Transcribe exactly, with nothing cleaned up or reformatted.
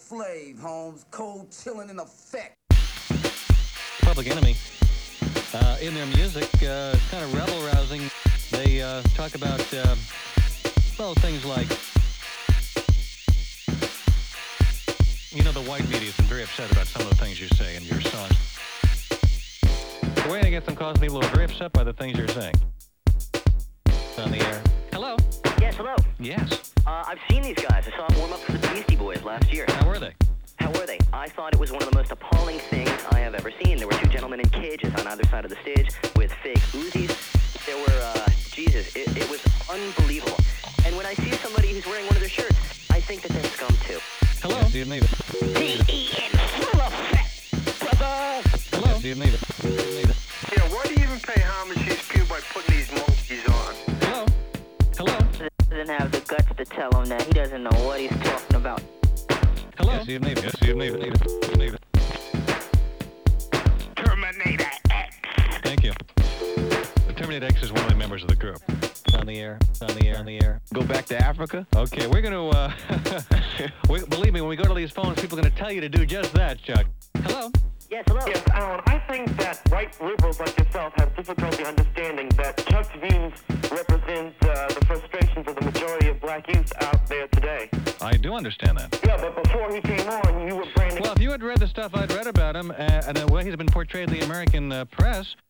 Flav, Holmes. Cold chilling in effect. Public Enemy, uh, in their music, uh, kind of rebel-rousing. They uh, talk about, uh, well, things like, you know, the white media has been very upset about some of the things you say in your songs. The way to get them causing people who are very upset by the things you're saying. On the air. Hello? Yes, hello. Yes. Uh, I've seen these guys. I saw them warm up for the Beastie Boys last year. How were they? How were they? I thought it was one of the most appalling things I have ever seen. There were two gentlemen in cages on either side of the stage with fake Uzis. There were, uh, Jesus, it, it was unbelievable. And when I see somebody who's wearing one of their shirts, I think that they're scum too. Hello? Yes, do you need it? D E N full effect, brother! Hello? Yes, do you need it? Do you need it? Yeah, why do you even pay homage to these people by putting these monkeys on? Hello? Hello? Doesn't have the guts to tell him that he doesn't know what he's talking about. Hello? Yes, you need it. Yes, you need it. Need it. You need it. Terminator X. Thank you. The Terminator X is one of the members of the group. It's on the air. It's on the air. On the air. Go back to Africa? Okay, we're going to, uh, we, believe me, when we go to these phones, people are going to tell you to do just that, Chuck. Hello? Yes, hello? Yes, Alan, I think that white liberals like yourself have difficulty understanding that Chuck's views represent uh, the frustrations of the majority of black youth out there today. I do understand that. Yeah, but before he came on, you were branding... Well, if you had read the stuff I'd read about him, uh, and the way he's been portrayed in the American uh, press,